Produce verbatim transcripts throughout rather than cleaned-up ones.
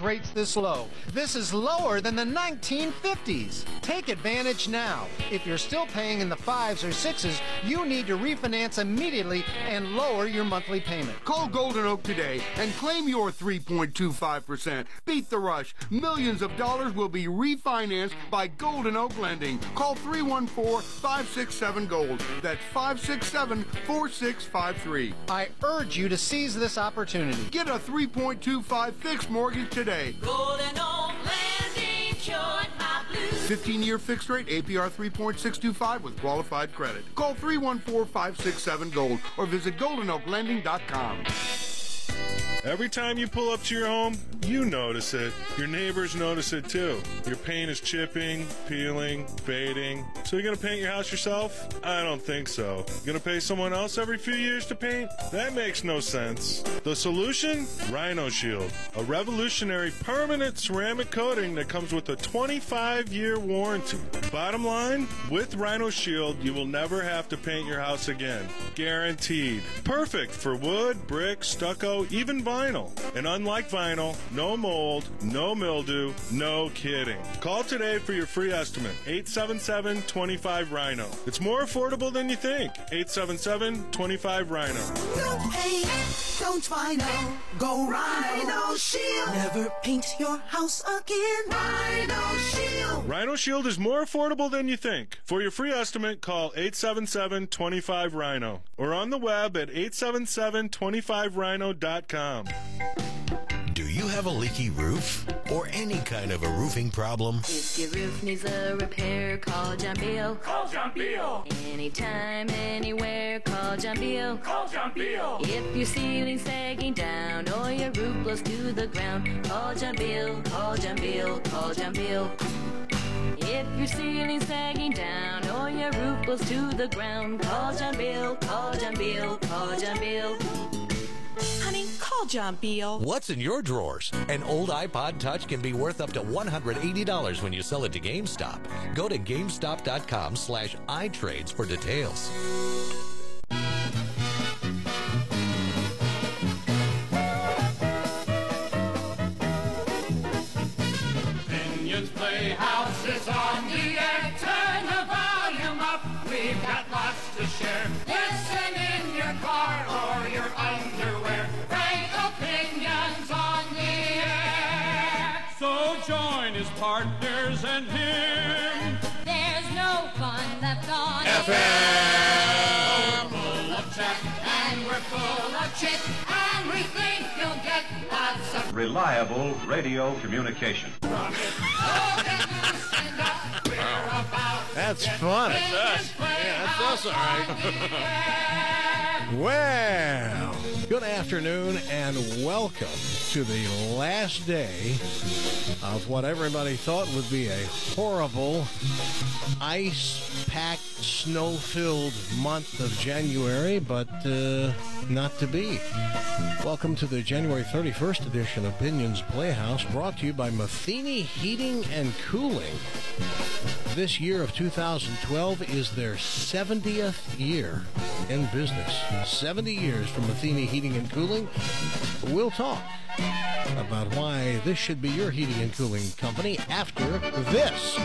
rates this low. This is lower than the nineteen fifties. Take advantage now. If you're still paying in the fives or sixes, you need to refinance immediately and lower your monthly payment. Call Golden Oak today and claim your three point two five percent. Beat the rush. Millions of dollars will be refinanced by Golden Oak Lending. Call three one four, five six seven, GOLD. That's five six seven, four six five three. I urge you to seize this opportunity. Get a three point two five fixed mortgage today. Golden Oak Lending, cured my blues. fifteen-year fixed rate, A P R three point six two five with qualified credit. Call three one four, five six seven, GOLD or visit golden oak lending dot com. Every time you pull up to your home, you notice it. Your neighbors notice it too. Your paint is chipping, peeling, fading. So you're going to paint your house yourself? I don't think so. You're going to pay someone else every few years to paint? That makes no sense. The solution? Rhino Shield. A revolutionary permanent ceramic coating that comes with a twenty-five year warranty. Bottom line, with Rhino Shield, you will never have to paint your house again. Guaranteed. Perfect for wood, brick, stucco, even vinyl. And unlike vinyl, no mold, no mildew, no kidding. Call today for your free estimate. eight seven seven, two five, Rhino. It's more affordable than you think. eight seven seven, two five, Rhino. Don't paint, don't vinyl, go Rhino Shield. Never paint your house again. Rhino Shield. Rhino Shield is more affordable than you think. For your free estimate, call eight seven seven, two five, Rhino or on the web at eight seven seven, two five rhino dot com. Do you have a leaky roof or any kind of a roofing problem? If your roof needs a repair, call John Beal. Call John Beal. Anytime, anywhere, call John Beal. Call John Beal. If your ceiling's sagging down or your roof blows to the ground, call John Beal. Call John Beal. Call John Beal. If your ceiling's sagging down or your roof blows to the ground, call John Beal. Call John Beal. Call John Beal. Honey, call John Beal. What's in your drawers? An old iPod Touch can be worth up to one hundred eighty dollars when you sell it to GameStop. Go to GameStop.com slash iTrades for details. Binion's Playhouse is on the air. Turn the volume up. We've got lots to share. Listen in your car or your underwear. Frank Opinions on the air. So join his partners and him. There's no fun left on F M. We're full of chat and we're full of chit, and we think you'll get lots of reliable radio communication. from it. So get loosened up. We're about That's fun. That's us. Yeah, that's us, all right. Well, good afternoon and welcome to the last day of what everybody thought would be a horrible, ice-packed, snow-filled month of January, but uh, not to be. Welcome to the January thirty-first edition of Binion's Playhouse, brought to you by Matheny Heating and Cooling. This year of two thousand twelve is their seventieth year in business. seventy years from Matheny Heating and Cooling. We'll talk about why this should be your heating and cooling company after this.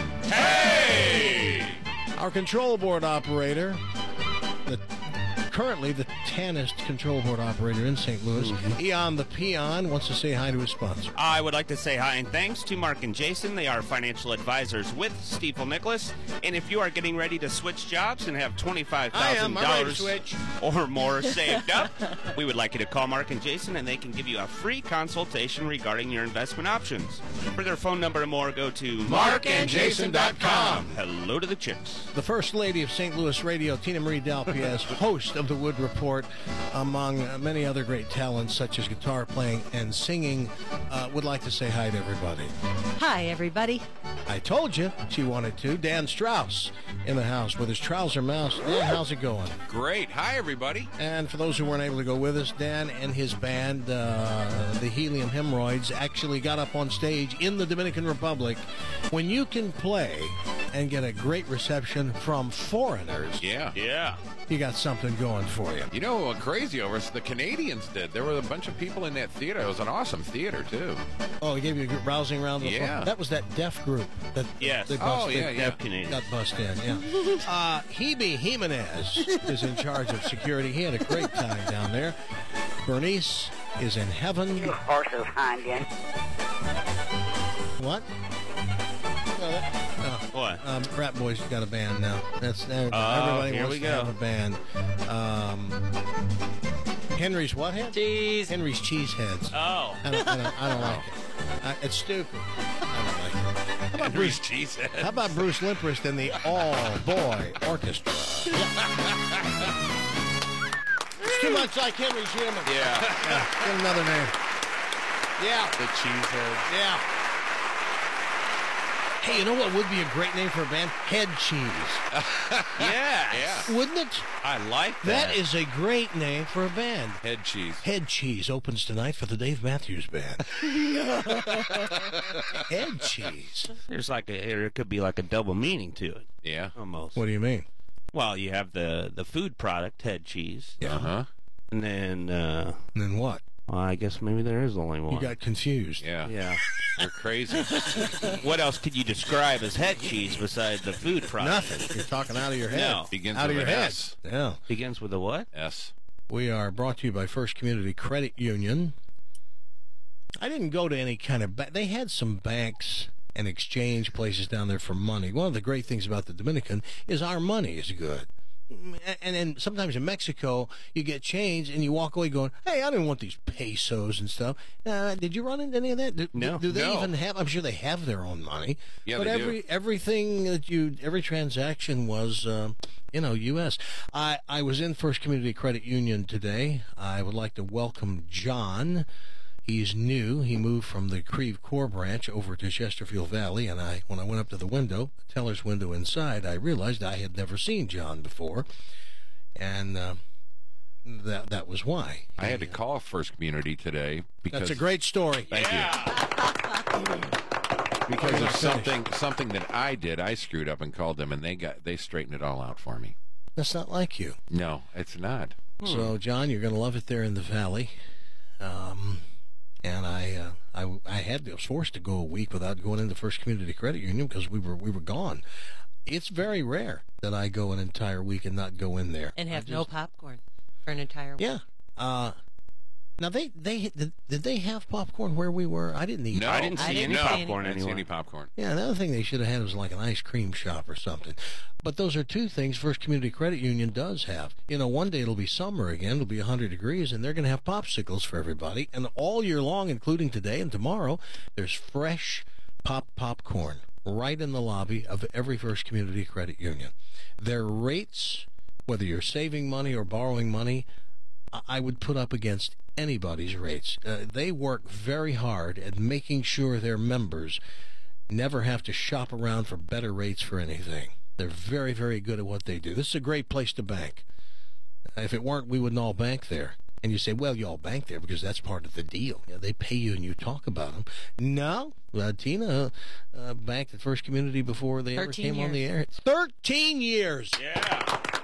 Hey! Our control board operator, the currently the tannest control board operator in Saint Louis, mm-hmm. Eon the Peon, wants to say hi to his sponsor. I would like to say hi and thanks to Mark and Jason. They are financial advisors with Stifel Nicholas. And if you are getting ready to switch jobs and have twenty-five thousand dollars or more saved up, we would like you to call Mark and Jason, and they can give you a free consultation regarding your investment options. For their phone number and more, go to mark and jason dot com. Hello to the chicks. The First Lady of Saint Louis Radio, Tina Marie Dalpiaz, host of The Wood Report, among many other great talents such as guitar playing and singing, uh, would like to say hi to everybody. Hi, everybody. I told you she wanted to. Dan Strauss in the house with his trouser mouse. Dan, how's it going? Great. Hi, everybody. And for those who weren't able to go with us, Dan and his band, uh, the Helium Hemorrhoids, actually got up on stage in the Dominican Republic. When you can play and get a great reception from foreigners, Yeah. Yeah. you got something going for you. You know what crazy over us? The Canadians did. There were a bunch of people in that theater. It was an awesome theater, too. Oh, he gave you a good rousing round of applause? Yeah. That was that deaf group that Yes. they Oh, busted, yeah, yeah. Deaf Canadian. got busted in, yeah. Uh, Hebe Jimenez is in charge of security. He had a great time down there. Bernice is in heaven. You horses, Handian. What? No, that, oh. What? Um, Rat Boys got a band now. That's everybody, Oh, everybody here wants we to go. have a band. Um, Henry's what head? Cheese. Henry's Cheeseheads. Oh. I don't, I don't, I don't like it. Uh, it's stupid. I don't like it. How about Henry's Bruce? Cheeseheads. How about Bruce Limprist and the All Boy Orchestra? It's too much like Henry's Human. Yeah. Yeah, get another name. Yeah. The Cheeseheads. Yeah. Hey, you know what would be a great name for a band? Head Cheese. Yes. Yeah. Wouldn't it? I like that. That is a great name for a band. Head cheese. Head Cheese opens tonight for the Dave Matthews Band. Head Cheese. There's like a, there could be like a double meaning to it. Yeah. Almost. What do you mean? Well, you have the, the food product, head cheese. Yeah. Uh-huh. And then, uh, And then what? well, I guess maybe there is only one. You got confused. Yeah. Yeah. They're crazy. What else could you describe as head cheese besides the food product? Nothing. You're talking out of your head. No. Begins Out of with your an head. S. Yeah. Begins with a what? S. We are brought to you by First Community Credit Union. I didn't go to any kind of ba- they had some banks and exchange places down there for money. One of the great things about the Dominican is our money is good. And then sometimes in Mexico, you get change and you walk away going, hey, I didn't want these pesos and stuff. Uh, did you run into any of that? Do, No. Do, do they No. even have, I'm sure they have their own money. Yeah, but they do. every everything that you, every transaction was, uh, you know, U S. I, I was in First Community Credit Union today. I would like to welcome John. He's new. He moved from the Creve Coeur branch over to Chesterfield Valley, and I, when I went up to the window, the teller's window inside, I realized I had never seen John before, and uh, that that was why. I had to call First Community today because That's a great story. Thank you. Because of Finish. something something that I did. I screwed up and called them, and they got they straightened it all out for me. That's not like you. No, it's not. So, John, you're going to love it there in the valley. Um, and I, uh, I, I had I was forced to go a week without going into First Community Credit Union because we were we were gone. It's very rare that I go an entire week and not go in there. And have I no just- popcorn for an entire week. Yeah. Uh, now they they did, did they have popcorn where we were? I didn't eat. No, I didn't see I didn't any see any. popcorn I didn't see anywhere. any popcorn. Yeah, another thing they should have had was like an ice cream shop or something. But those are two things First Community Credit Union does have. You know, one day it'll be summer again, it'll be one hundred degrees, and they're going to have popsicles for everybody. And all year long, including today and tomorrow, there's fresh pop popcorn right in the lobby of every First Community Credit Union. Their rates, whether you're saving money or borrowing money, I- I would put up against anybody's rates. Uh, they work very hard at making sure their members never have to shop around for better rates for anything. They're very, very good at what they do. This is a great place to bank. If it weren't, we wouldn't all bank there. And you say, well, you all bank there because that's part of the deal. You know, they pay you and you talk about them. No, uh, Tina uh, banked at First Community before they ever came on the air. Thirteen years. Yeah.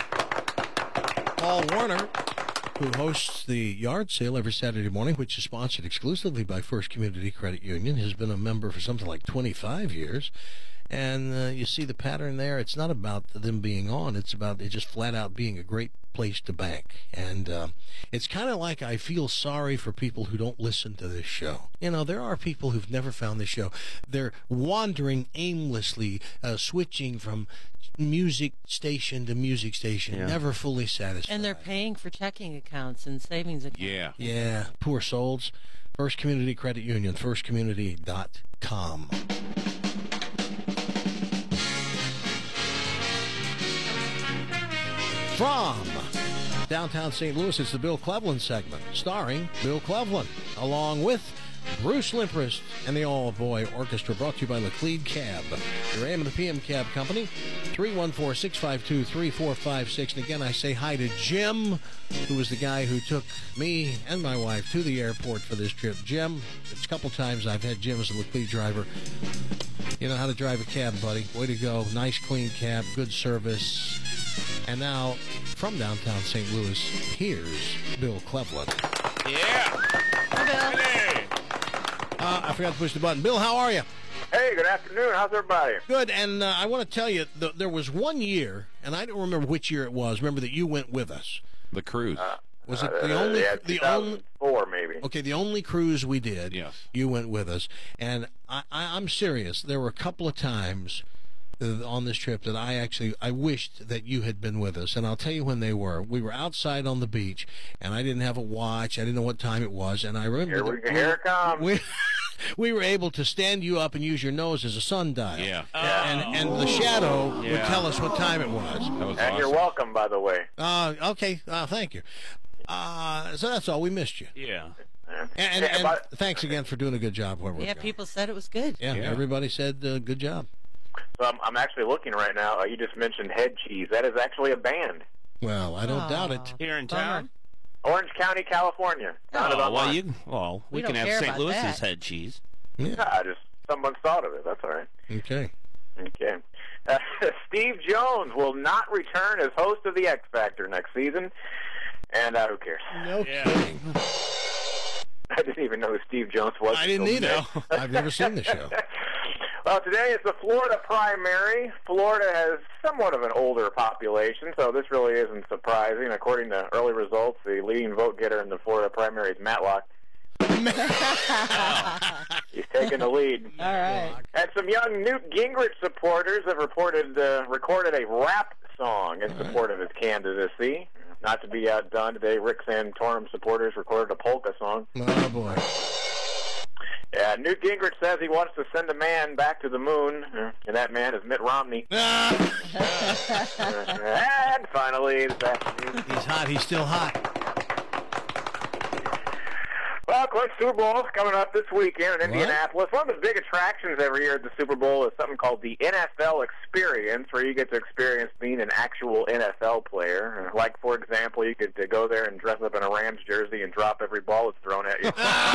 Paul Warner, who hosts the yard sale every Saturday morning, which is sponsored exclusively by First Community Credit Union, has been a member for something like twenty-five years. And uh, you see the pattern there. It's not about them being on. It's about it just flat out being a great place to bank. And uh, it's kind of like I feel sorry for people who don't listen to this show. You know, there are people who've never found this show. They're wandering aimlessly, uh, switching from music station to music station, Yeah. never fully satisfied. And they're paying for checking accounts and savings accounts. Yeah. Yeah, poor souls. First Community Credit Union, first community dot com. From downtown Saint Louis, it's the Bill Cleveland segment, starring Bill Cleveland, along with Bruce Limprist and the All Boy Orchestra, brought to you by Laclede Cab, your A M and the P M cab company, three one four, six five two, three four five six. And again, I say hi to Jim, who was the guy who took me and my wife to the airport for this trip. Jim, it's a couple times I've had Jim as a Laclede driver. You know how to drive a cab, buddy. Way to go. Nice, clean cab, good service. And now, from downtown Saint Louis, here's Bill Cleveland. Yeah. Hi, Bill. Hey. Uh, I forgot to push the button. Bill, how are you? Hey, good afternoon. How's everybody? Good, and uh, I want to tell you, th- there was one year, and I don't remember which year it was. Remember that you went with us. The cruise. Uh, Was it uh, the only yeah, the two thousand four only maybe? Okay, the only cruise we did. Yes. You went with us, and I, I, I'm serious. There were a couple of times uh, on this trip that I actually I wished that you had been with us, and I'll tell you when they were. We were outside on the beach, and I didn't have a watch. I didn't know what time it was, and I remember Here, we, that here it comes. we, we were able to stand you up and use your nose as a sundial. Yeah. And and the shadow would Yeah. tell us what time it was. That was And awesome. you're welcome, by the way. Uh, okay, uh, thank you. Uh, so that's all. We missed you. Yeah. And, and, Yeah, and but- thanks again for doing a good job. Where we're Yeah, going. people said it was good. Yeah, Yeah. everybody said uh, good job. So I'm, I'm actually looking right now. Uh, you just mentioned Head Cheese. That is actually a band. Well, I don't Aw. doubt it. Here in Bummer. town? Orange County, California. Found it Oh, well, online. you, well, we, We can don't have care Saint about Louis's that. head cheese. Yeah. Ah, just someone thought of it. That's all right. Okay. Okay. Uh, Steve Jones will not return as host of the X Factor next season. And uh, who cares? No Yeah. kidding. I didn't even know who Steve Jones was. I didn't until either. today. I've never seen the show. Well, today is the Florida primary. Florida has somewhat of an older population, so this really isn't surprising. According to early results, the leading vote getter in the Florida primary is Matlock. He's taking the lead. All right. And some young Newt Gingrich supporters have reported uh, recorded a rap song in support of his candidacy. Not to be outdone, today Rick Santorum supporters recorded a polka song. Oh, boy. Yeah, Newt Gingrich says he wants to send a man back to the moon, uh, and that man is Mitt Romney. Ah, Uh, and finally, this afternoon. he's hot. He's still hot. Well, of course, Super Bowl is coming up this weekend in Indianapolis. One of the big attractions every year at the Super Bowl is something called the N F L Experience, where you get to experience being an actual N F L player. Like, for example, you could uh, go there and dress up in a Rams jersey and drop every ball that's thrown at you.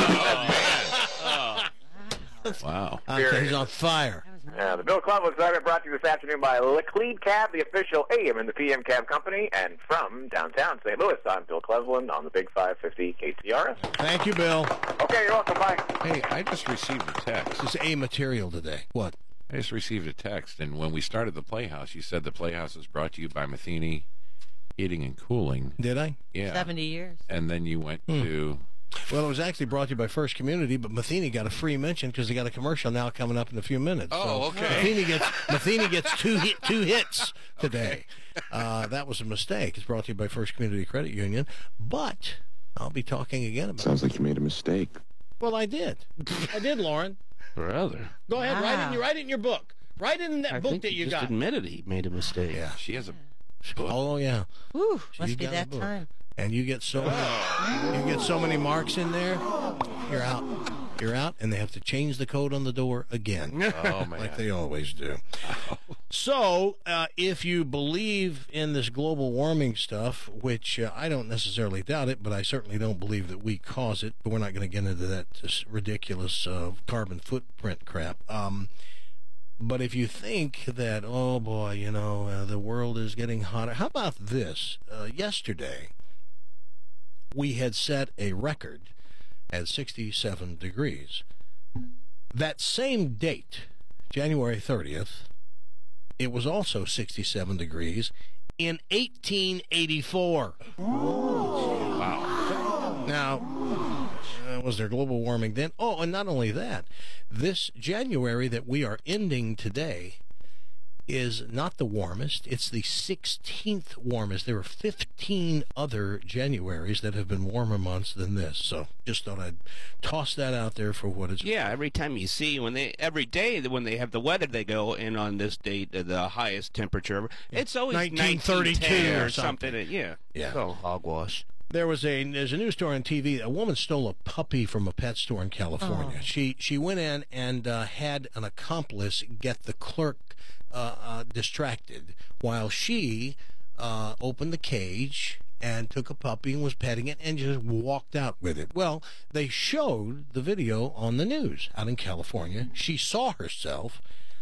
Wow. Okay, he's on fire. Uh, the Bill Cleveland segment brought to you this afternoon by Lecleed Cab, the official A M and the P M cab company, and from downtown Saint Louis, I'm Bill Cleveland on the Big five fifty K T R S. Thank you, Bill. Okay, you're welcome. Bye. Hey, I just received a text. This is A material today. What? I just received a text, and when we started the Playhouse, you said the Playhouse is brought to you by Matheny Heating and Cooling. Did I? Yeah. seventy years. And then you went Hmm. to... Well, it was actually brought to you by First Community, but Matheny got a free mention because they got a commercial now coming up in a few minutes. Oh, so okay. Matheny gets Matheny gets two hit, two hits today. Uh, that was a mistake. It's brought to you by First Community Credit Union, but I'll be talking again about. Sounds like you made a mistake. Well, I did. I did, Lauren. Brother. Go ahead, write it. Wow. In, write it in your book. Write it in that I book think that he you just got. admitted he made a mistake. Yeah. She has a... Oh yeah. Whew, She's must be got a that book. time. And you get so you get so many marks in there, you're out. You're out, and they have to change the code on the door again. Oh, man. Like they always do. So, uh, if you believe in this global warming stuff, which uh, I don't necessarily doubt it, but I certainly don't believe that we cause it, but we're not going to get into that this ridiculous uh, carbon footprint crap. Um, but if you think that, oh boy, you know, uh, the world is getting hotter, how about this? Uh, yesterday, we had set a record at sixty-seven degrees. That same date, January thirtieth, it was also sixty-seven degrees in eighteen eighty-four. Wow. Now, uh, was there global warming then? Oh, and not only that, this January that we are ending today is not the warmest. It's the sixteenth warmest. There are fifteen other Januaries that have been warmer months than this. So just thought I'd toss that out there for what it's Yeah, every time you see when they every day when they have the weather, they go in on this date uh, the highest temperature. It's always nineteen thirty-two or or something. something. Yeah, Yeah. So hogwash. There was a there's a news story on T V. A woman stole a puppy from a pet store in California. Oh. She she went in and uh, had an accomplice get the clerk uh, uh, distracted while she uh, opened the cage and took a puppy and was petting it and just walked out with it. Well, they showed the video on the news out in California. She saw herself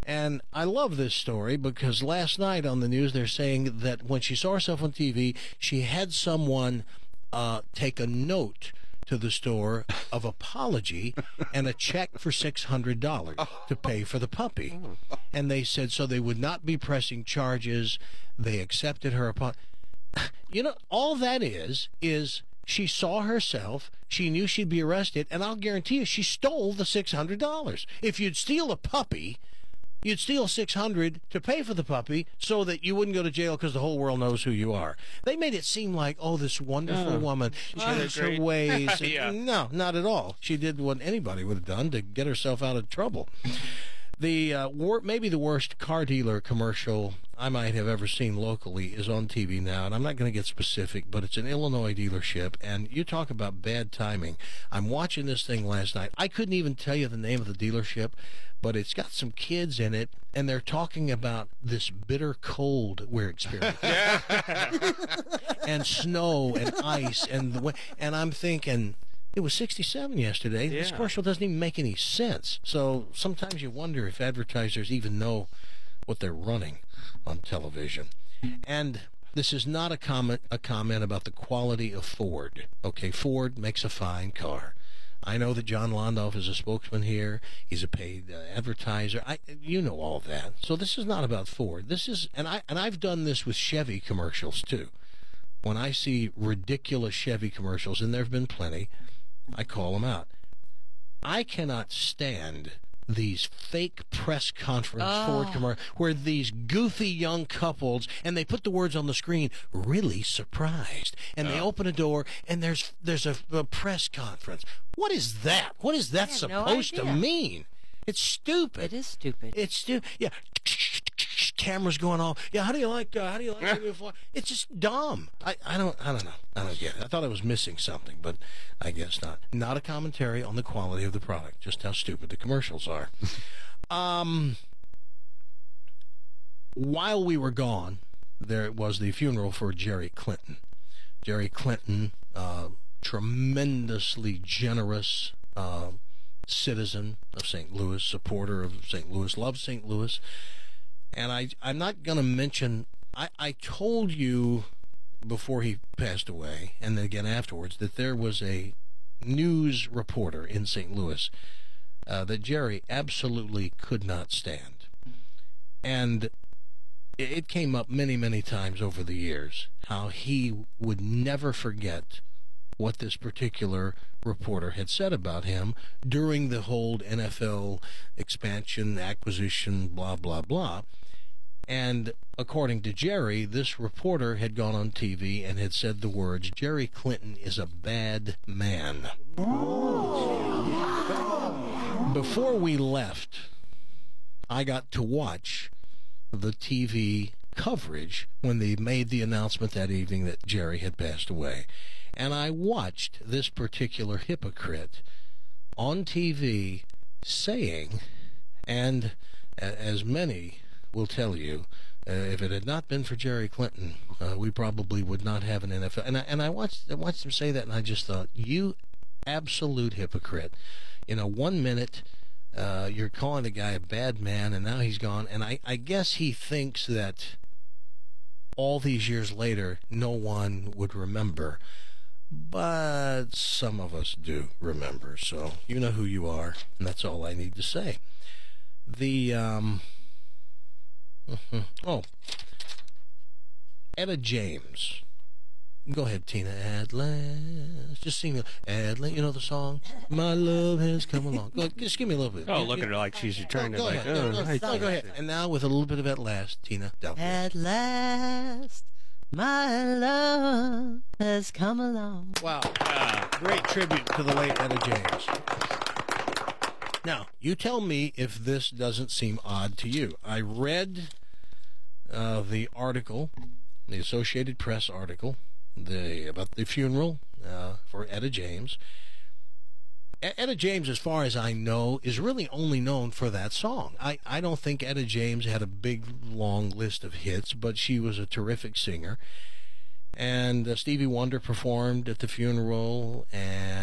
And I love this story because last night on the news they're saying that when she saw herself on T V, she had someone uh, take a note to the store of apology and a check for six hundred dollars to pay for the puppy. And they said so they would not be pressing charges. They accepted her apology. You know, all that is, is she saw herself, she knew she'd be arrested, and I'll guarantee you she stole the six hundred dollars. If you'd steal a puppy, you'd steal six hundred dollars to pay for the puppy so that you wouldn't go to jail because the whole world knows who you are. They made it seem like, oh, this wonderful Oh, woman, she has her ways. Yeah. No, not at all. She did what anybody would have done to get herself out of trouble. The uh, wor- maybe the worst car dealer commercial I might have ever seen locally is on T V now, and I'm not going to get specific, but it's an Illinois dealership, and you talk about bad timing. I'm watching this thing last night. I couldn't even tell you the name of the dealership, but it's got some kids in it, and they're talking about this bitter cold we're experiencing. And snow and ice, and the way, and I'm thinking, it was sixty-seven yesterday. Yeah. This commercial doesn't even make any sense. So sometimes you wonder if advertisers even know what they're running on television. And this is not a comment a comment about the quality of Ford. Okay, Ford makes a fine car. I know that John Londoff is a spokesman here. He's a paid uh, advertiser. I, you know all that. So this is not about Ford. This is, and I and I've done this with Chevy commercials too. When I see ridiculous Chevy commercials, and there have been plenty, I call them out. I cannot stand these fake press conference Oh. Ford commercials where these goofy young couples, and they put the words on the screen, really surprised, and they open a door and there's there's a, a press conference. What is that? What is that I have no supposed to idea. mean? It's stupid. It is stupid. It's stupid. Yeah. Cameras going off. Yeah, how do you like? Uh, how do you like? the new Ford? It's just dumb. I, I don't. I don't know. I don't get it. I thought I was missing something, but I guess not. Not a commentary on the quality of the product. Just how stupid the commercials are. um. While we were gone, there was the funeral for Jerry Clinton. Jerry Clinton, uh, tremendously generous uh, citizen of Saint Louis, supporter of Saint Louis, loves Saint Louis. And I, I'm not going to mention, I, I told you before he passed away, and then again afterwards, that there was a news reporter in Saint Louis uh, that Jerry absolutely could not stand. And it, it came up many, many times over the years how he would never forget what this particular reporter had said about him during the whole N F L expansion, acquisition, blah, blah, blah. And according to Jerry, this reporter had gone on T V and had said the words, Jerry Clinton is a bad man. Before we left, I got to watch the T V coverage when they made the announcement that evening that Jerry had passed away. And I watched this particular hypocrite on T V saying, and as many will tell you, uh, if it had not been for Jerry Clinton, uh, we probably would not have an N F L. And I, and I watched, I watched him say that, and I just thought, you absolute hypocrite. You know, one minute uh, you're calling the guy a bad man, and now he's gone. And I, I guess he thinks that all these years later, no one would remember. But some of us do remember, so you know who you are, and that's all I need to say. The, um, oh, Etta James. Go ahead, Tina. At last. Just sing the, at last, you know the song? My love has come along. Go, just give me a little bit. Oh, look at her like she's trying go, to, go like, ahead. oh, Go, hi, go, Tina. go ahead. And now with a little bit of at last, Tina. Down. At last, my love has come along. Wow. Great tribute to the late Etta James. Now, you tell me if this doesn't seem odd to you. I read uh, the article, the Associated Press article, the about the funeral uh, for Etta James. E- Etta James, as far as I know, is really only known for that song. I, I don't think Etta James had a big, long list of hits, but she was a terrific singer. And uh, Stevie Wonder performed at the funeral,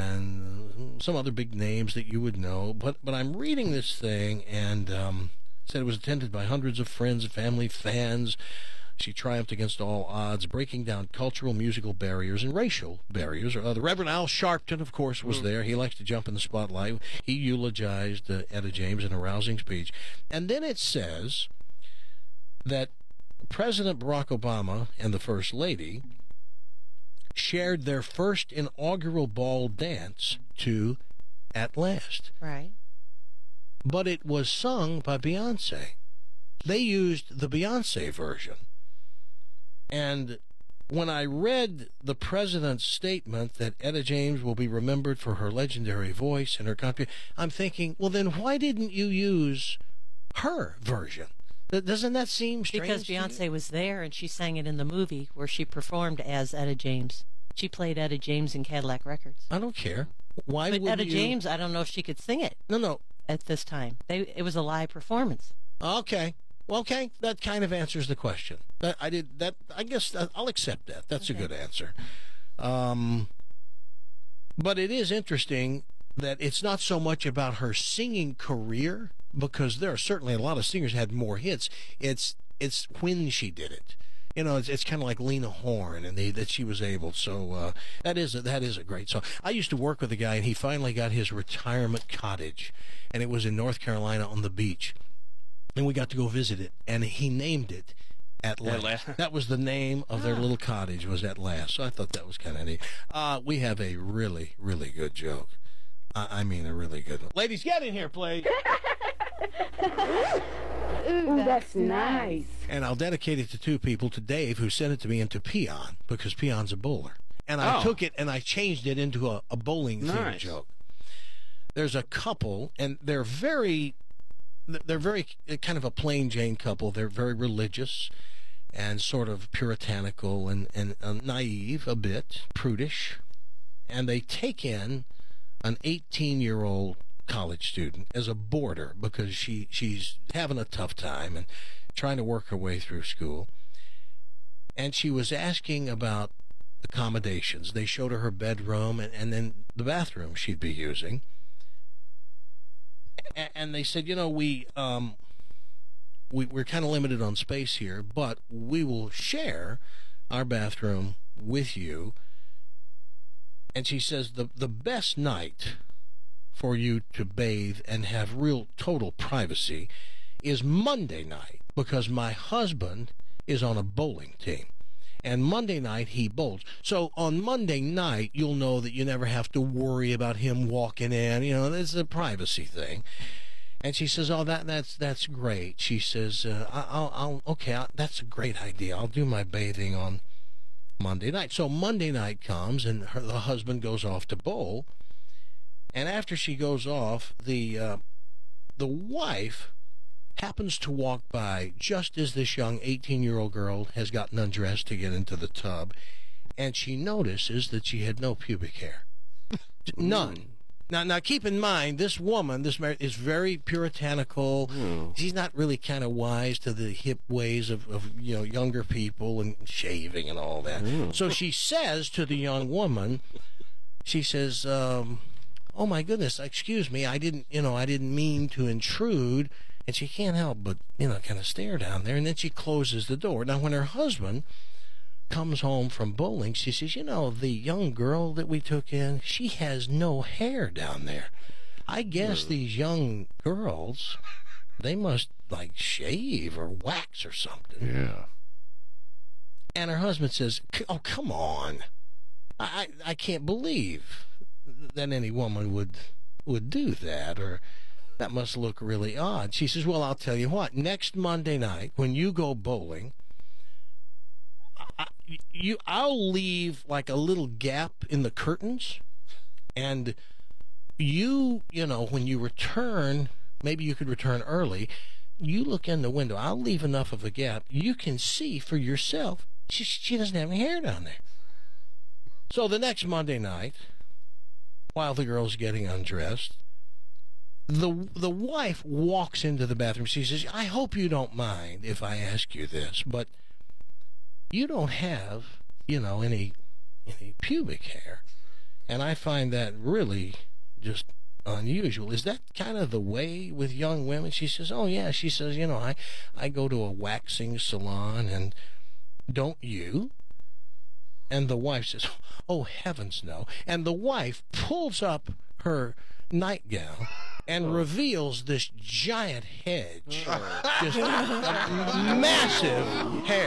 and some other big names that you would know. But but I'm reading this thing, and um, said it was attended by hundreds of friends, family, fans. She triumphed against all odds, breaking down cultural, musical barriers and racial barriers. Uh, the Reverend Al Sharpton, of course, was there. He likes to jump in the spotlight. He eulogized uh, Etta James in a rousing speech. And then it says that President Barack Obama and the First Lady shared their first inaugural ball dance to At Last. Right. But it was sung by Beyonce. They used the Beyonce version. And when I read the president's statement that Etta James will be remembered for her legendary voice and her country, I'm thinking, well, then why didn't you use her version? Doesn't that seem strange? Because Beyonce was there and she sang it in the movie where she performed as Etta James. She played Etta James in Cadillac Records. I don't care. Why but would Etta you... James, I don't know if she could sing it. No, no. At this time. They, it was a live performance. Okay. Well, okay, that kind of answers the question. That I did that. I guess I'll accept that. That's okay. A good answer. Um, but it is interesting that it's not so much about her singing career, because there are certainly a lot of singers who had more hits. It's it's when she did it. You know, it's, it's kind of like Lena Horne, and they, that she was able. So uh, that is a, that is a great song. I used to work with a guy, and he finally got his retirement cottage, and it was in North Carolina on the beach. And we got to go visit it, and he named it At Last. Last. That was the name of their little cottage, was At Last. So I thought that was kind of neat. Uh, we have a really, really good joke. Uh, I mean, a really good one. Ladies, get in here, please. Ooh, that's nice. And I'll dedicate it to two people, to Dave, who sent it to me, and to Peon, because Peon's a bowler. And I oh. took it and I changed it into a, a bowling-themed nice. joke. There's a couple, and they're very... They're very kind of a plain Jane couple. They're very religious and sort of puritanical and, and uh, naive a bit, prudish. And they take in an eighteen-year-old college student as a boarder because she, she's having a tough time and trying to work her way through school. And she was asking about accommodations. They showed her her bedroom and, and then the bathroom she'd be using. And they said, you know, we, um, we, we're kind of limited on space here, but we will share our bathroom with you. And she says the, the best night for you to bathe and have real total privacy is Monday night, because my husband is on a bowling team. And Monday night, he bowls. So on Monday night, you'll know that you never have to worry about him walking in. You know, it's a privacy thing. And she says, oh, that that's that's great. She says, uh, I'll, I'll, okay, I'll, that's a great idea. I'll do my bathing on Monday night. So Monday night comes, and her, the husband goes off to bowl. And after she goes off, the uh, the wife happens to walk by just as this young eighteen-year-old girl has gotten undressed to get into the tub, and she notices that she had no pubic hair. None. Now, now keep in mind, this woman, this Mary, is very puritanical. Mm. She's not really kind of wise to the hip ways of, of you know younger people and shaving and all that. Mm. So she says to the young woman, she says, um, "Oh my goodness, excuse me, I didn't, you know, I didn't mean to intrude." And she can't help but, you know, kind of stare down there. And then she closes the door. Now, when her husband comes home from bowling, she says, you know, the young girl that we took in, she has no hair down there. I guess these young girls, they must, like, shave or wax or something. Yeah. And her husband says, oh, come on. I, I can't believe that any woman would would do that, or... that must look really odd. She says, well, I'll tell you what. Next Monday night, when you go bowling, I, you, I'll leave like a little gap in the curtains. And you, you know, when you return, maybe you could return early, you look in the window. I'll leave enough of a gap. You can see for yourself. She, she doesn't have any hair down there. So the next Monday night, while the girl's getting undressed, The the wife walks into the bathroom. She says, I hope you don't mind if I ask you this, but you don't have, you know, any any pubic hair. And I find that really just unusual. Is that kind of the way with young women? She says, oh, yeah. She says, you know, I, I go to a waxing salon, and don't you? And the wife says, oh, heavens, no. And the wife pulls up her nightgown and oh. reveals this giant hedge. Oh. Just massive hair.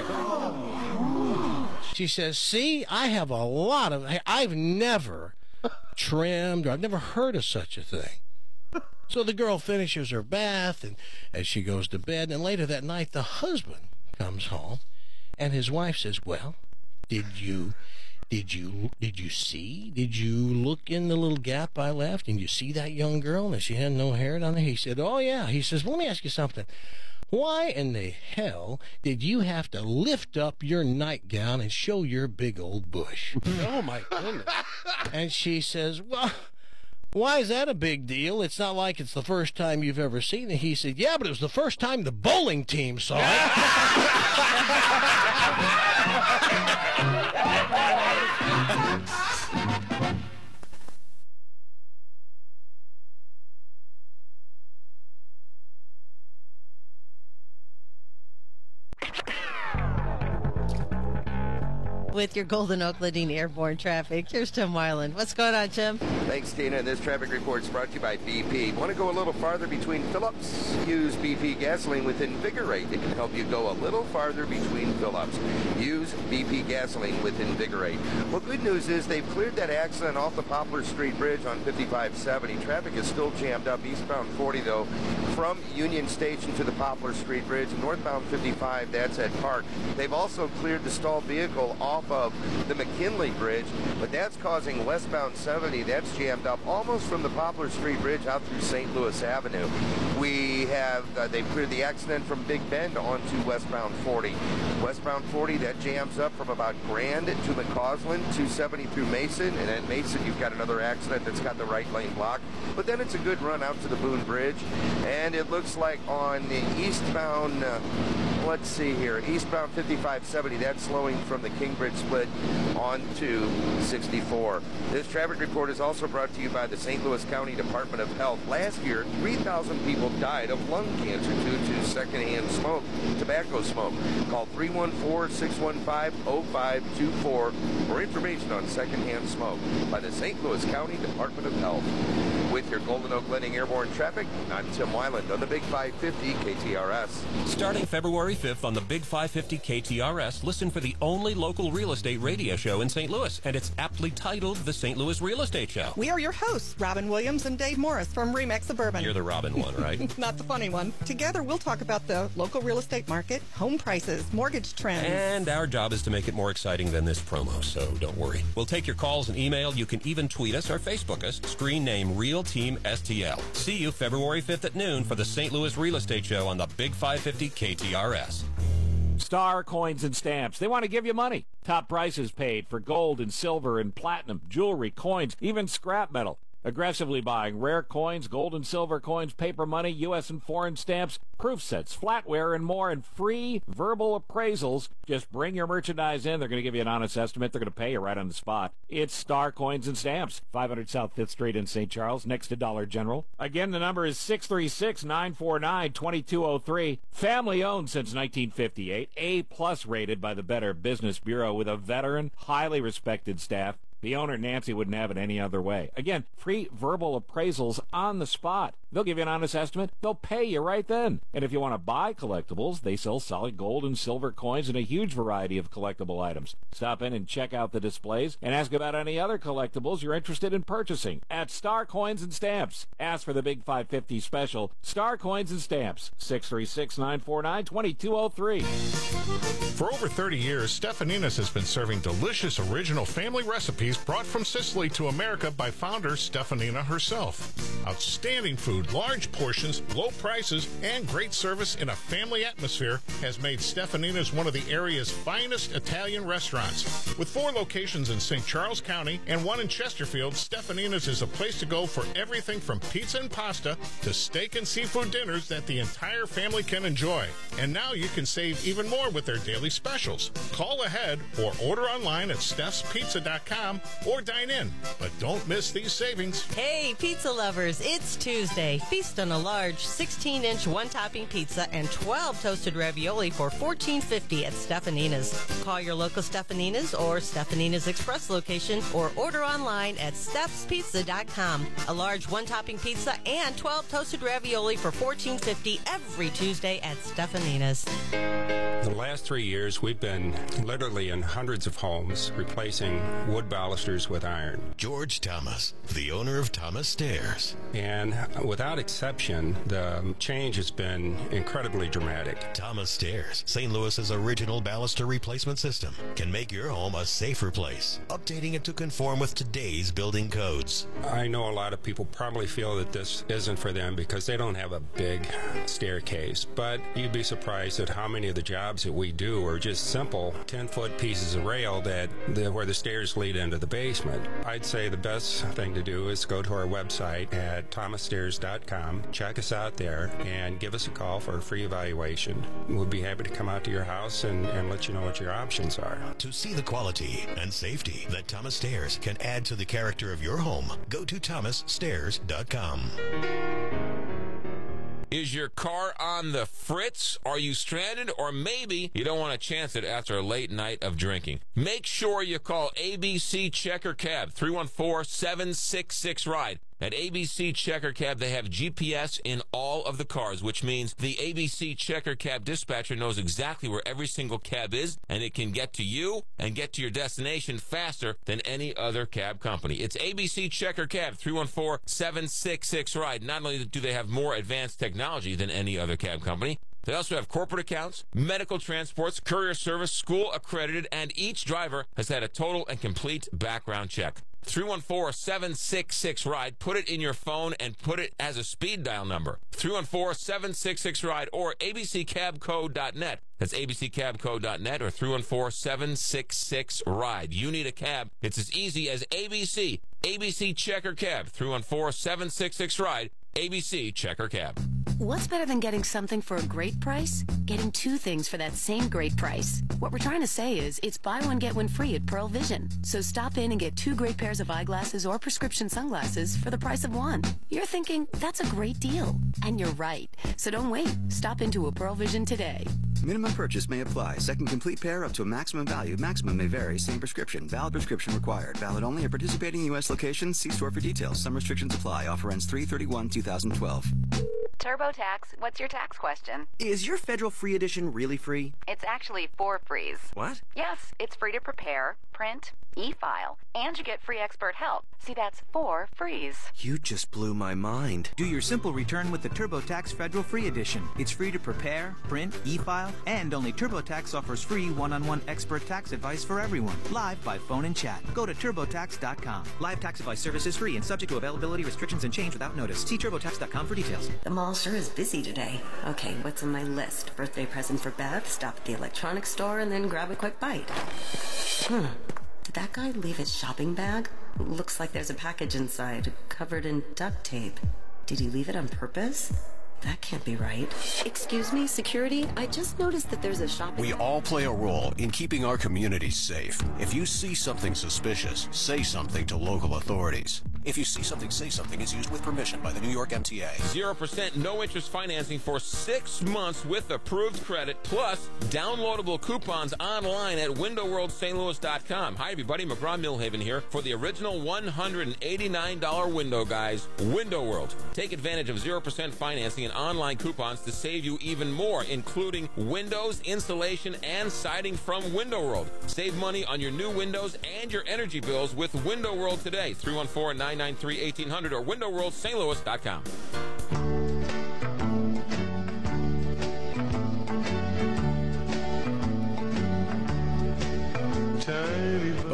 She says, see, I have a lot of hair. I've never trimmed, or I've never heard of such a thing. So the girl finishes her bath, and as she goes to bed, and later that night the husband comes home, and his wife says, well, did you did you did you see did you look in the little gap I left, and you see that young girl and she had no hair down there? He said, oh yeah. He says, well, let me ask you something. Why in the hell did you have to lift up your nightgown and show your big old bush? Oh, my goodness. And she says, well, why is that a big deal? It's not like it's the first time you've ever seen it. He said, yeah, but it was the first time the bowling team saw it. With your Golden Oak Leading Airborne traffic, here's Tim Weiland. What's going on, Tim? Thanks, Tina. And this traffic report is brought to you by B P. Want to go a little farther between fill-ups? Use B P gasoline with Invigorate. It can help you go a little farther between fill-ups. Use B P gasoline with Invigorate. Well, good news is they've cleared that accident off the Poplar Street Bridge on fifty-five seventy. Traffic is still jammed up eastbound forty, though, from Union Station to the Poplar Street Bridge. Northbound fifty-five, that's at Park. They've also cleared the stalled vehicle off of the McKinley Bridge, but that's causing westbound seventy. That's jammed up almost from the Poplar Street Bridge out through Saint Louis Avenue. We have, uh, they've cleared the accident from Big Bend onto westbound forty. Westbound forty, that jams up from about Grand to McCausland, two seventy through Mason, and at Mason you've got another accident that's got the right lane blocked. But then it's a good run out to the Boone Bridge, and it looks like on the eastbound, uh, let's see here, eastbound fifty-five seventy, that's slowing from the King Bridge split onto sixty-four. This traffic report is also brought to you by the Saint Louis County Department of Health. Last year, three thousand people died of lung cancer due to secondhand smoke, tobacco smoke. Call three one four, six one five, oh five two four for information on secondhand smoke by the Saint Louis County Department of Health. With your Golden Oak Leading Airborne traffic, I'm Tim Weiland on the Big five fifty K T R S. Starting February fifth on the Big five fifty K T R S, listen for the only local real estate radio show in Saint Louis, and it's aptly titled The Saint Louis Real Estate Show. We are your hosts, Robin Williams and Dave Morris from Remax Suburban. You're the Robin one, right? Not the funny one. Together, we'll talk about the local real estate market, home prices, mortgage trends. And our job is to make it more exciting than this promo, so don't worry. We'll take your calls and email. You can even tweet us or Facebook us. Screen name Real Team S T L. See you February fifth at noon for the Saint Louis Real Estate Show on the Big five fifty K T R S. Star Coins and Stamps. They want to give you money. Top prices paid for gold and silver and platinum, jewelry, coins, even scrap metal. Aggressively buying rare coins, gold and silver coins, paper money, U S and foreign stamps, proof sets, flatware, and more, and free verbal appraisals. Just bring your merchandise in. They're going to give you an honest estimate. They're going to pay you right on the spot. It's Star Coins and Stamps, five hundred South fifth Street in Saint Charles, next to Dollar General. Again, the number is six three six, nine four nine, two two zero three. Family owned since nineteen fifty-eight. A-plus rated by the Better Business Bureau with a veteran, highly respected staff. The owner, Nancy, wouldn't have it any other way. Again, free verbal appraisals on the spot. They'll give you an honest estimate. They'll pay you right then. And if you want to buy collectibles, they sell solid gold and silver coins and a huge variety of collectible items. Stop in and check out the displays and ask about any other collectibles you're interested in purchasing at Star Coins and Stamps. Ask for the Big five fifty special, Star Coins and Stamps, six three six, nine four nine, two two zero three. For over thirty years, Stefanina's has been serving delicious original family recipes brought from Sicily to America by founder Stefanina herself. Outstanding food food, large portions, low prices, and great service in a family atmosphere has made Stefanina's one of the area's finest Italian restaurants. With four locations in Saint Charles County and one in Chesterfield, Stefanina's is a place to go for everything from pizza and pasta to steak and seafood dinners that the entire family can enjoy. And now you can save even more with their daily specials. Call ahead or order online at steffs pizza dot com or dine in. But don't miss these savings. Hey, pizza lovers, it's Tuesday. Feast on a large sixteen-inch one-topping pizza and twelve toasted ravioli for fourteen fifty at Stefanina's. Call your local Stefanina's or Stefanina's Express location or order online at steffs pizza dot com. A large one-topping pizza and twelve toasted ravioli for fourteen fifty every Tuesday at Stefanina's. The last three years, we've been literally in hundreds of homes replacing wood balusters with iron. George Thomas, the owner of Thomas Stairs. And without exception, the change has been incredibly dramatic. Thomas Stairs, Saint Louis's original baluster replacement system, can make your home a safer place, updating it to conform with today's building codes. I know a lot of people probably feel that this isn't for them because they don't have a big staircase, but you'd be surprised at how many of the jobs that we do are just simple ten-foot pieces of rail that the, where the stairs lead into the basement. I'd say the best thing to do is go to our website at thomas stairs dot com, check us out there, and give us a call for a free evaluation. We'll be happy to come out to your house and, and let you know what your options are. To see the quality and safety that Thomas Stairs can add to the character of your home, go to thomas stairs dot com. Is your car on the fritz? Are you stranded? Or maybe you don't want to chance it after a late night of drinking. Make sure you call A B C Checker Cab, three one four, seven six six, RIDE. At A B C Checker Cab, they have G P S in all of the cars, which means the A B C Checker Cab dispatcher knows exactly where every single cab is, and it can get to you and get to your destination faster than any other cab company. It's A B C Checker Cab, three one four, seven six six, RIDE. Not only do they have more advanced technology than any other cab company, they also have corporate accounts, medical transports, courier service, school accredited, and each driver has had a total and complete background check. three one four, seven six six, RIDE. Put it in your phone and put it as a speed dial number. three one four, seven six six, RIDE or a b c cab co dot net. That's a b c cab co dot net or three one four, seven six six, RIDE. You need a cab. It's as easy as A B C. A B C Checker Cab, three one four, seven six six, RIDE. A B C Checker Cab. What's better than getting something for a great price? Getting two things for that same great price. What we're trying to say is it's buy one, get one free at Pearl Vision. So stop in and get two great pairs of eyeglasses or prescription sunglasses for the price of one. You're thinking, that's a great deal. And you're right. So don't wait. Stop into a Pearl Vision today. Minimum purchase may apply. Second complete pair up to a maximum value. Maximum may vary. Same prescription. Valid prescription required. Valid only at participating U S locations. See store for details. Some restrictions apply. Offer ends three thirty-one, two thousand twelve. TurboTax, what's your tax question? Is your federal free edition really free? It's actually four frees. What? Yes, it's free to prepare, print, e-file, and you get free expert help. See, that's four frees. You just blew my mind. Do your simple return with the TurboTax Federal Free Edition. It's free to prepare, print, e-file, and only TurboTax offers free one-on-one expert tax advice for everyone, live by phone and chat. Go to turbo tax dot com. Live tax advice service is free and subject to availability, restrictions, and change without notice. See turbo tax dot com for details. The mall sure is busy today. Okay, what's on my list? Birthday present for Beth, stop at the electronics store, and then grab a quick bite. Hmm. Did that guy leave his shopping bag? Looks like there's a package inside, covered in duct tape. Did he leave it on purpose? That can't be right. Excuse me, security? I just noticed that there's a shopping... We all play a role in keeping our communities safe. If you see something suspicious, say something to local authorities. If you see something, say something is used with permission by the New York M T A. zero percent no-interest financing for six months with approved credit, plus downloadable coupons online at window world st louis dot com. Hi, everybody. McGraw-Milhaven here for the original one hundred eighty-nine dollars window, guys. Window World. Take advantage of zero percent financing and online coupons to save you even more, including windows, insulation, and siding from Window World. Save money on your new windows and your energy bills with Window World today. three one four, nine nine three, one eight hundred or window world st louis dot com.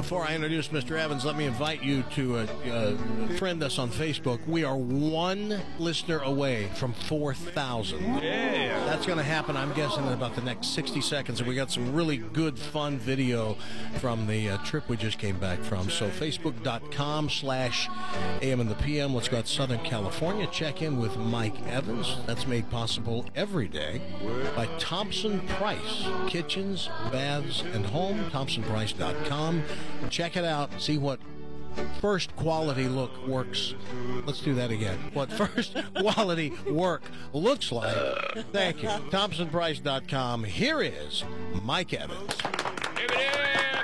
before I introduce Mister Evans, let me invite you to uh, uh, friend us on Facebook. We are one listener away from four thousand. Yeah. That's going to happen, I'm guessing, in about the next sixty seconds. And we got some really good, fun video from the uh, trip we just came back from. So Facebook.com slash AM and the P M. Let's go out to Southern California. Check in with Mike Evans. That's made possible every day by Thompson Price. Kitchens, baths, and home. thompson price dot com. Check it out. See what first quality look works. Let's do that again. What first quality work looks like. Thank you. thompson price dot com. Here is Mike Evans. Give it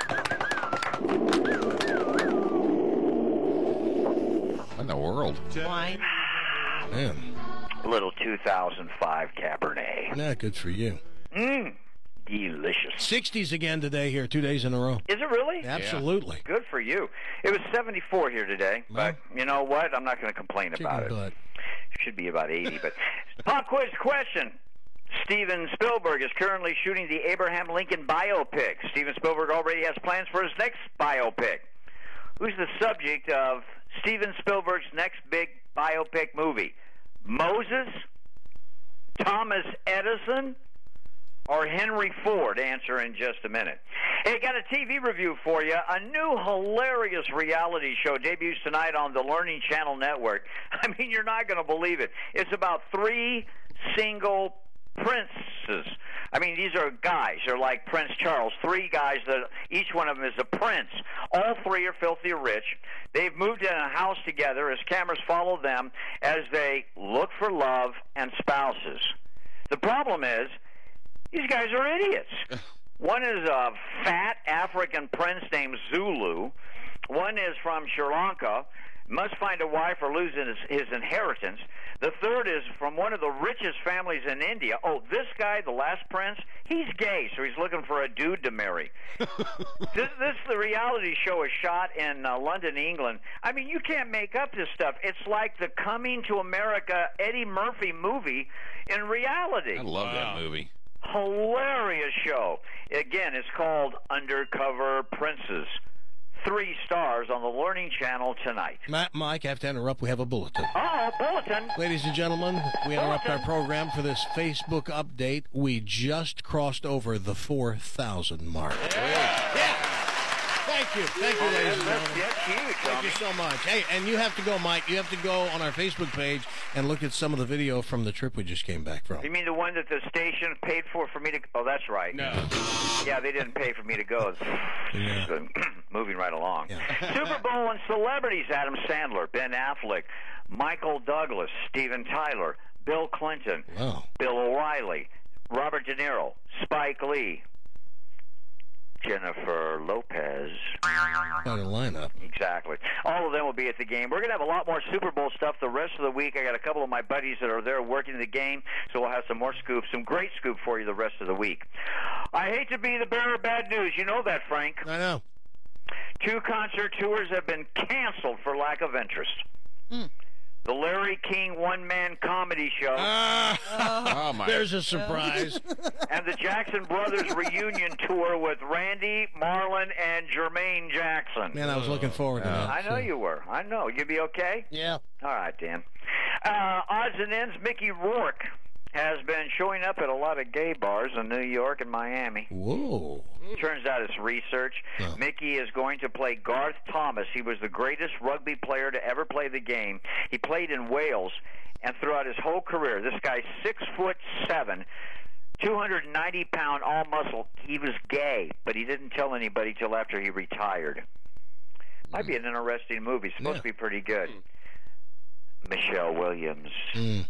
What in the world? Wine. Man. A little two thousand five Cabernet. Yeah, good for you. Mmm. Delicious. sixties again today here, two days in a row. Is it really? Absolutely. Good for you. It was seventy-four here today, but you know what? I'm not going to complain about it. Butt. Should be about eighty, but pop quiz question. Steven Spielberg is currently shooting the Abraham Lincoln biopic. Steven Spielberg already has plans for his next biopic. Who's the subject of Steven Spielberg's next big biopic movie? Moses, Thomas Edison, or Henry Ford? Answer in just a minute. Hey, got a T V review for you. A new hilarious reality show debuts tonight on the Learning Channel Network. I mean, you're not going to believe it. It's about three single princes. I mean, these are guys. They're like Prince Charles. Three guys that each one of them is a prince. All three are filthy rich. They've moved in a house together as cameras follow them as they look for love and spouses. The problem is, these guys are idiots. One is a fat African prince named Zulu. One is from Sri Lanka, must find a wife or lose his, his inheritance. The third is from one of the richest families in India. Oh, this guy, the last prince, he's gay, so he's looking for a dude to marry. this, this the reality show is shot in uh, London, England. I mean, you can't make up this stuff. It's like the Coming to America Eddie Murphy movie in reality. I love wow. that movie. Hilarious show. Again, it's called Undercover Princes. Three stars on the Learning Channel tonight. Matt, Mike, I have to interrupt. We have a bulletin. Oh, bulletin. Ladies and gentlemen, we interrupt bulletin. our program for this Facebook update. We just crossed over the four thousand mark. Yeah. yeah. Thank you. Thank you, oh, ladies and that's, gentlemen. That's huge. Thank you so much. Hey, and you have to go, Mike. You have to go on our Facebook page and look at some of the video from the trip we just came back from. You mean the one that the station paid for for me to... Oh, that's right. No. Yeah, they didn't pay for me to go. Yeah. Moving right along. Yeah. Super Bowl and celebrities: Adam Sandler, Ben Affleck, Michael Douglas, Steven Tyler, Bill Clinton, wow. Bill O'Reilly, Robert De Niro, Spike Lee, Jennifer Lopez. Quite a lineup. Exactly. All of them will be at the game. We're going to have a lot more Super Bowl stuff the rest of the week. I got a couple of my buddies that are there working the game, so we'll have some more scoops, some great scoop for you the rest of the week. I hate to be the bearer of bad news. You know that, Frank. I know. Two concert tours have been canceled for lack of interest. Mm. The Larry King one-man comedy show. Uh, oh, my. There's a surprise. And the Jackson Brothers reunion tour with Randy, Marlon, and Jermaine Jackson. Man, I was looking forward to that. I know you were. I know. You be okay? Yeah. All right, Dan. Uh, odds and ends, Mickey Rourke has been showing up at a lot of gay bars in New York and Miami. Whoa. Turns out it's research. Oh. Mickey is going to play Garth Thomas. He was the greatest rugby player to ever play the game. He played in Wales, and throughout his whole career, this guy's six foot seven, two hundred ninety pound, all muscle. He was gay, but he didn't tell anybody till after he retired. Might be an interesting movie. Supposed yeah. to be pretty good. Mm. Michelle Williams. Mm.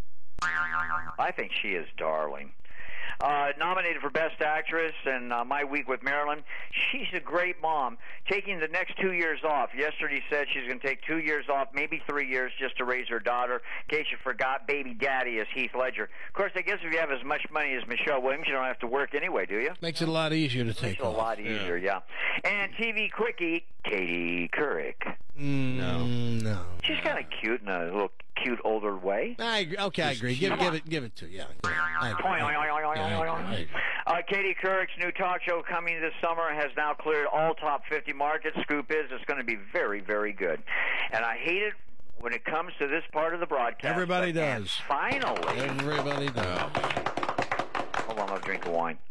I think she is darling. Uh, nominated for Best Actress in uh, My Week with Marilyn. She's a great mom, taking the next two years off. Yesterday said she's going to take two years off, maybe three years, just to raise her daughter. In case you forgot, baby daddy is Heath Ledger. Of course, I guess if you have as much money as Michelle Williams, you don't have to work anyway, do you? Makes it a lot easier to take Makes it off. a lot easier, yeah. yeah. And T V quickie, Katie Couric. Mm, no. No. She's kind of cute in a little cute older way. I agree. Okay, I agree. Give, give it give it to you. Yeah. I agree. I agree. Yeah, I agree. I agree. Uh, Katie Couric's new talk show coming this summer has now cleared all top fifty markets. Scoop is it's going to be very, very good. And I hate it when it comes to this part of the broadcast. Everybody does. Finally. Everybody does. Hold on, I'll drink of wine.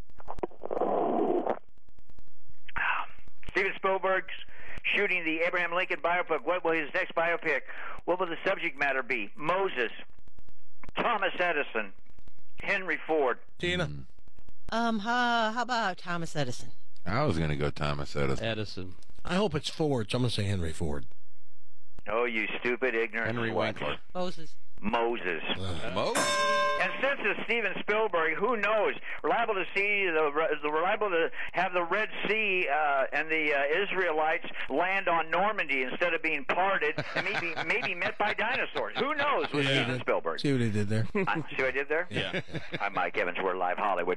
Steven Spielberg's shooting the Abraham Lincoln biopic. What will his next biopic? What will the subject matter be? Moses, Thomas Edison, Henry Ford. Tina? Um, how, how about Thomas Edison? I was going to go Thomas Edison. Edison. I hope it's Ford, so I'm going to say Henry Ford. Oh, you stupid, ignorant Henry Winkler. Moses. Moses. Uh, Moses? And since it's Steven Spielberg, who knows? Reliable to see the, the reliable to have the Red Sea uh, and the uh, Israelites land on Normandy instead of being parted and maybe maybe met by dinosaurs. Who knows with Yeah. Steven Spielberg? See what he did there? I, see what I did there? Yeah. I'm Mike Evans. We're live Hollywood.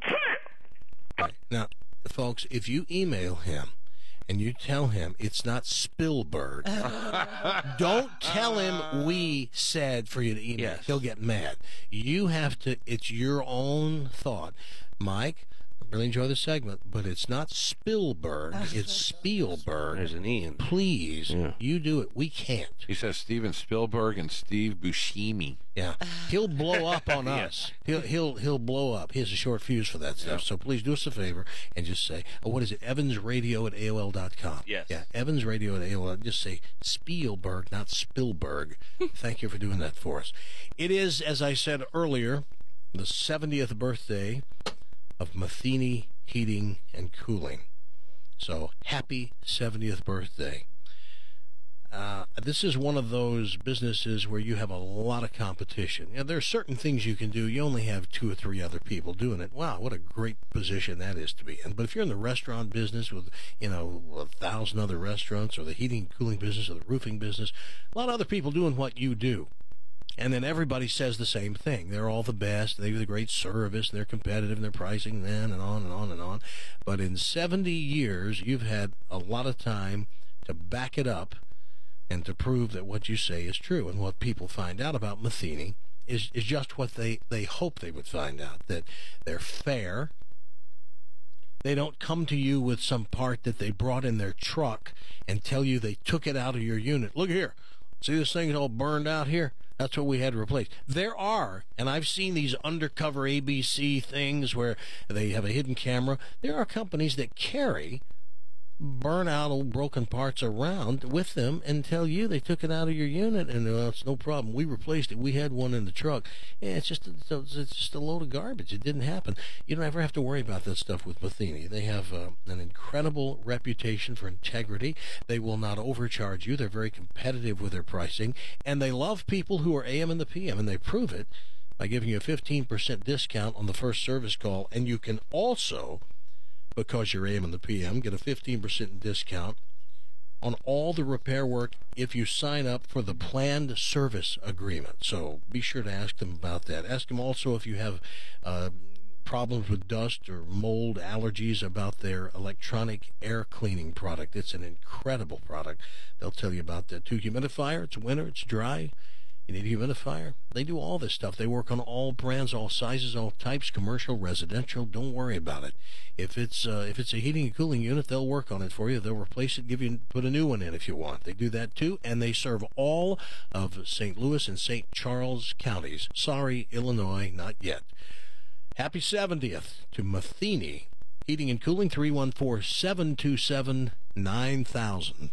Now, folks, if you email him and you tell him it's not Spielberg, don't tell him we said for you to email. Yes. He'll get mad. You have to, it's your own thought. Mike, I really enjoy the segment, but it's not Spielberg, it's Spielberg. There's an E in. Please, Yeah. you do it. We can't. He says Steven Spielberg and Steve Buscemi. Yeah, he'll blow up on Yeah. us. He'll he'll he'll blow up. He has a short fuse for that stuff. So please do us a favor and just say, oh, what is it? Evansradio at A O L dot com. Yes. Yeah, Evansradio at A O L. Just say Spielberg, not Spielberg. Thank you for doing that for us. It is, as I said earlier, the seventieth birthday of Matheny Heating and Cooling. So happy seventieth birthday. Uh, this is one of those businesses where you have a lot of competition. You know, there are certain things you can do. You only have two or three other people doing it. Wow, what a great position that is to be in. But if you're in the restaurant business with, you know, a thousand other restaurants, or the heating and cooling business, or the roofing business, a lot of other people doing what you do. And then everybody says the same thing. They're all the best. They have the great service. And they're competitive in their pricing, then and on and on and on. But in seventy years, you've had a lot of time to back it up and to prove that what you say is true. And what people find out about Matheny is, is just what they, they hope they would find out, that they're fair. They don't come to you with some part that they brought in their truck and tell you they took it out of your unit. Look here. See this thing's all burned out here? That's what we had to replace. There are, and I've seen these undercover A B C things where they have a hidden camera. There are companies that carry burn out old broken parts around with them and tell you they took it out of your unit and well, it's no problem. We replaced it. We had one in the truck. Yeah, it's just a, it's just a load of garbage. It didn't happen. You don't ever have to worry about that stuff with Matheny. They have uh, an incredible reputation for integrity. They will not overcharge you. They're very competitive with their pricing, and they love people who are A M and the P M, and they prove it by giving you a fifteen percent discount on the first service call, and you can also, because you're A M and the P M, get a fifteen percent discount on all the repair work if you sign up for the planned service agreement. So be sure to ask them about that. Ask them also if you have uh, problems with dust or mold allergies about their electronic air cleaning product. It's an incredible product. They'll tell you about that too. Humidifier, it's winter, it's dry. You need a humidifier? They do all this stuff. They work on all brands, all sizes, all types, commercial, residential. Don't worry about it. If it's uh, if it's a heating and cooling unit, they'll work on it for you. They'll replace it, give you, put a new one in if you want. They do that too, and they serve all of Saint Louis and Saint Charles counties. Sorry, Illinois, not yet. Happy seventieth to Matheny Heating and Cooling, three one four, seven two seven, nine thousand.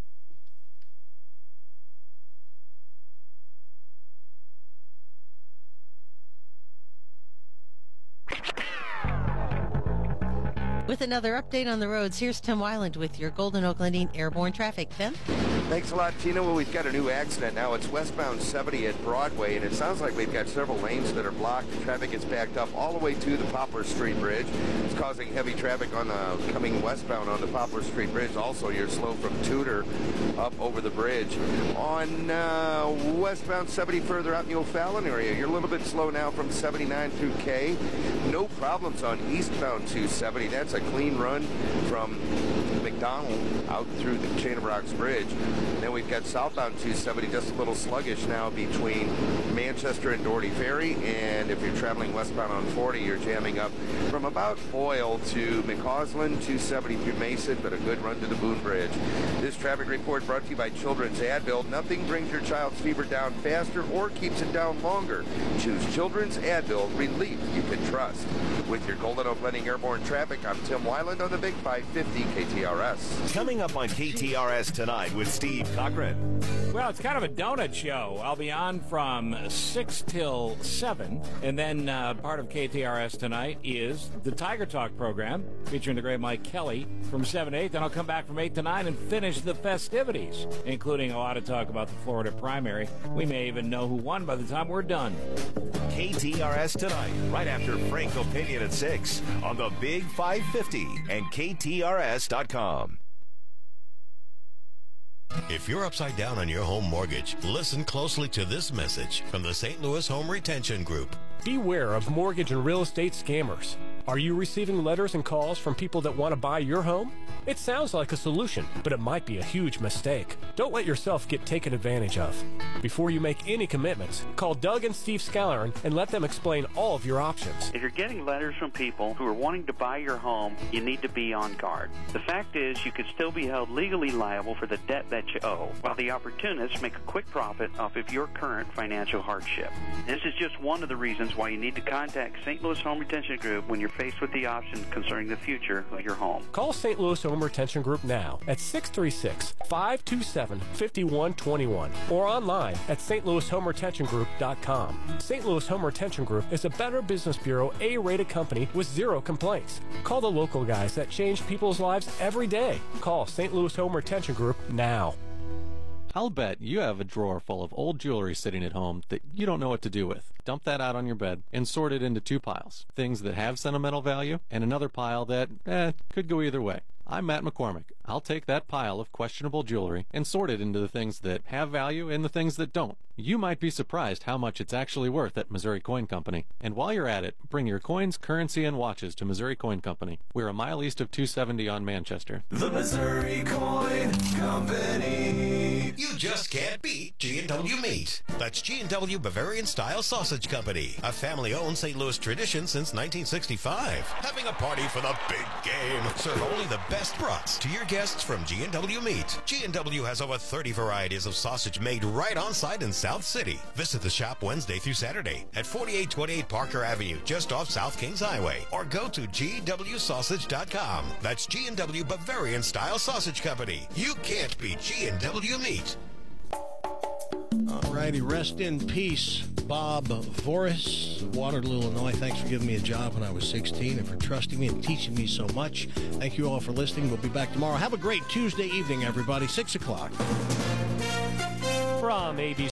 With another update on the roads, here's Tim Weiland with your Golden Oak Lending Airborne Traffic. Tim? Thanks a lot, Tina. Well, we've got a new accident now. It's westbound seventy at Broadway, and it sounds like we've got several lanes that are blocked. The traffic is backed up all the way to the Poplar Street Bridge. It's causing heavy traffic on uh, coming westbound on the Poplar Street Bridge. Also, you're slow from Tudor up over the bridge. On uh, westbound seventy further out in the O'Fallon area, you're a little bit slow now from seventy-nine through K. No problems on eastbound two seventy. That's a clean run from McDonald out through the Chain of Rocks Bridge. Then we've got southbound two seventy, just a little sluggish now between Manchester and Doherty Ferry. And if you're traveling westbound on forty, you're jamming up from about Boyle to McCausland, two seventy through Mason, but a good run to the Boone Bridge. This traffic report brought to you by Children's Advil. Nothing brings your child's fever down faster or keeps it down longer. Choose Children's Advil, relief you can trust. With your Golden Oak Lending Airborne Traffic, I'm Tim Weiland on the Big five fifty K T R S. Coming up on K T R S tonight with Steve Cochran. Well, it's kind of a donut show. I'll be on from six till seven, and then uh, part of K T R S tonight is the Tiger Talk program, featuring the great Mike Kelly from seven to eight. Then I'll come back from eight to nine and finish the festivities, including a lot of talk about the Florida primary. We may even know who won by the time we're done. K T R S tonight, right after Frank Opinion at six on the Big five fifty and K T R S dot com. If you're upside down on your home mortgage, listen closely to this message from the Saint Louis Home Retention Group. Beware of mortgage and real estate scammers. Are you receiving letters and calls from people that want to buy your home? It sounds like a solution, but it might be a huge mistake. Don't let yourself get taken advantage of. Before you make any commitments, call Doug and Steve Scallern and let them explain all of your options. If you're getting letters from people who are wanting to buy your home, you need to be on guard. The fact is, you could still be held legally liable for the debt that you owe, while the opportunists make a quick profit off of your current financial hardship. This is just one of the reasons why you need to contact Saint Louis Home Retention Group when you're faced with the option concerning the future of your home. Call Saint Louis Home Retention Group now at six three six, five two seven, five one two one or online at S T Louis Home Retention Group dot com. Saint Louis Home Retention Group is a Better Business Bureau A-rated company with zero complaints. Call the local guys that change people's lives every day. Call Saint Louis Home Retention Group now. I'll bet you have a drawer full of old jewelry sitting at home that you don't know what to do with. Dump that out on your bed and sort it into two piles. Things that have sentimental value and another pile that, eh, could go either way. I'm Matt McCormick. I'll take that pile of questionable jewelry and sort it into the things that have value and the things that don't. You might be surprised how much it's actually worth at Missouri Coin Company. And while you're at it, bring your coins, currency, and watches to Missouri Coin Company. We're a mile east of two seventy on Manchester. The Missouri Coin Company. You just can't beat G and W Meat. That's G and W Bavarian Style Sausage Company, a family-owned Saint Louis tradition since nineteen sixty-five. Having a party for the big game. Serve only the best brats to your guests from G and W Meat. G and W has over thirty varieties of sausage made right on site in South City. Visit the shop Wednesday through Saturday at forty-eight twenty-eight Parker Avenue, just off South Kings Highway, or go to G W sausage dot com. That's G and W Bavarian Style Sausage Company. You can't beat G and W Meat. All righty, rest in peace, Bob Voris, Waterloo, Illinois. Thanks for giving me a job when I was sixteen and for trusting me and teaching me so much. Thank you all for listening. We'll be back tomorrow. Have a great Tuesday evening, everybody. six o'clock. From A B C